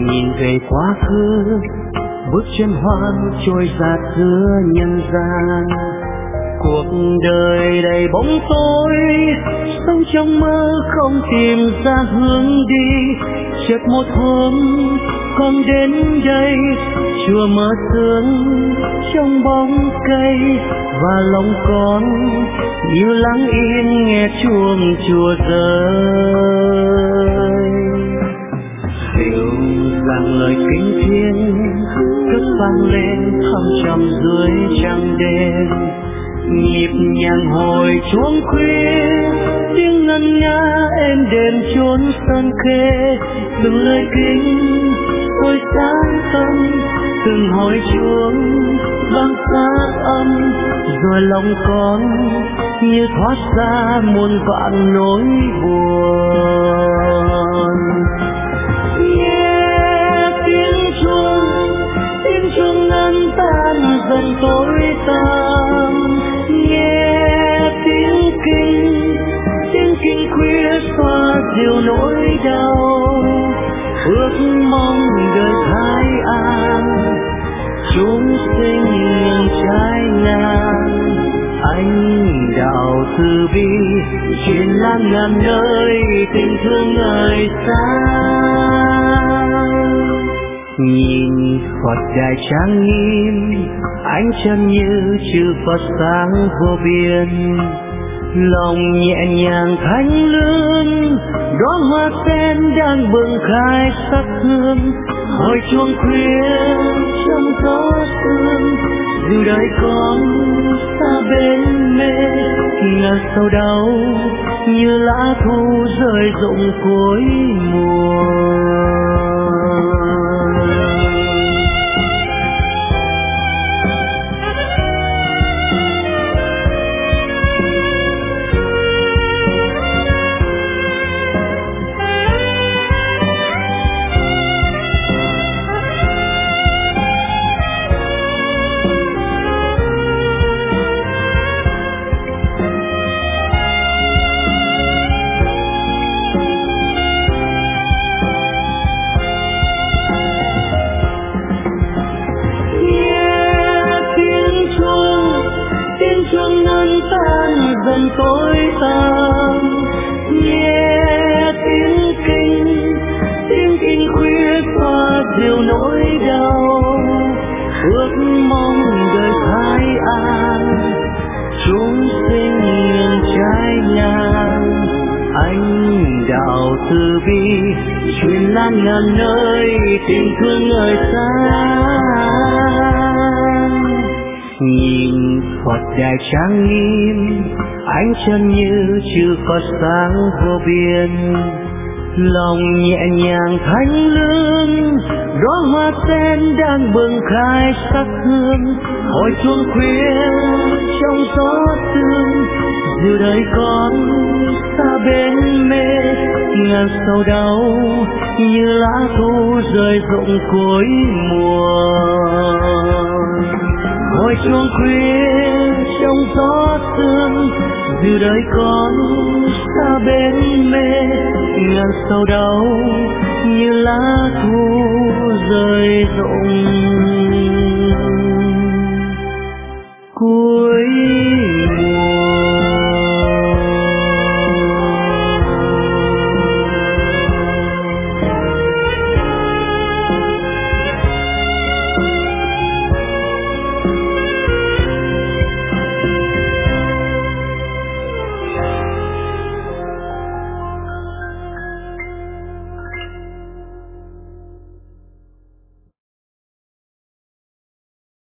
nhìn về quá khứ, bước chân hoang trôi dạt giữa nhân gian. Cuộc đời đầy bóng tối, sống trong mơ không tìm ra hướng đi. Chợt một hôm con đến đây, chùa mở sương trong bóng cây, và lòng con như lặng im nghe chuông chùa rơi. Dịu dàng lời kính thiêng cất vang lên thăm trầm dưới trăng đêm. Nhịp nhàng hồi chuông khuya, tiếng ngân nga êm đềm chốn sân khê. Từng lời kính tôi sáng tâm, từng hồi chuông vang sát âm, rồi lòng con như thoát ra muôn vạn nỗi buồn. Nghe tiếng chuông ngân tan dần tối tăm. Nghe tiếng kinh khuya xoa dịu nỗi đau. Ước mong đời thái an, chúng sinh trái ngang. Anh đạo từ bi truyền lan ngàn nơi, tình thương người xa. Nhìn Phật đài trang nghiêm, ánh chân như chư Phật sáng vô biên. Lòng nhẹ nhàng thánh lương, đóa hoa sen đang bừng khai sắc hương. Hồi chuông khuya trong gió sương, dù đời con xa bên mê. Ngàn sầu đau như lá thu rơi rụng cuối mùa. Dần tối tăm, nghe tiếng kinh khuya xoa dịu nỗi đau. Ước mong đời thái an, chúng sinh trái ngang. Anh đạo từ bi truyền lan ngàn nơi, tình thương người xa. Nhìn Phật đài trang nghiêm, ánh chân như chư Phật sáng vô biên. Lòng nhẹ nhàng thánh lương, đóa hoa sen đang bừng khai sắc hương. Hồi chuông khuya trong gió sương, dù đời con xa bên mê. Ngàn sầu đau như lá thu rơi rụng cuối mùa. Hồi chuông khuya trong gió sương, dù đời con xa bên mê. Ngàn sầu đau như lá thu rơi rụng cuối